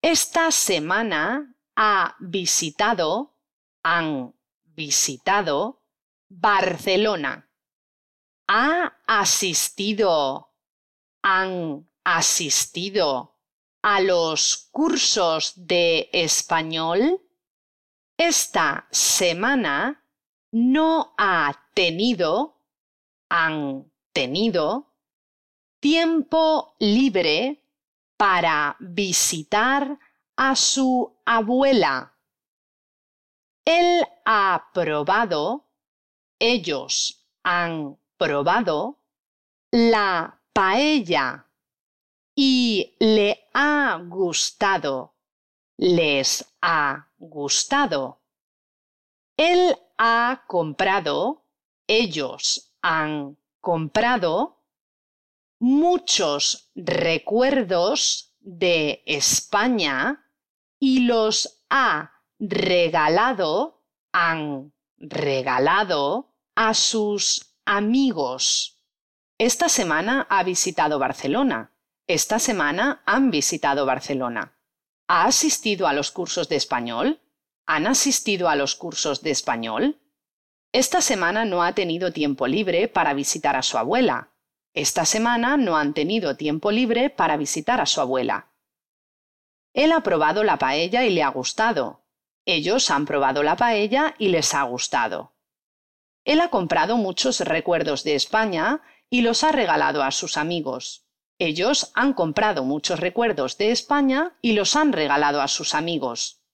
Esta semana han visitado Barcelona. Han asistido a los cursos de español. Esta semana no han tenido tiempo libre para visitar a su abuela. Ellos han probado la paella y les ha gustado. Ellos han comprado muchos recuerdos de España y los han regalado a sus amigos. Esta semana ha visitado Barcelona. Esta semana han visitado Barcelona. ¿Ha asistido a los cursos de español? ¿Han asistido a los cursos de español? Esta semana no ha tenido tiempo libre para visitar a su abuela. Esta semana no han tenido tiempo libre para visitar a su abuela. Él ha probado la paella y le ha gustado. Ellos han probado la paella y les ha gustado. Él ha comprado muchos recuerdos de España y los ha regalado a sus amigos. Ellos han comprado muchos recuerdos de España y los han regalado a sus amigos.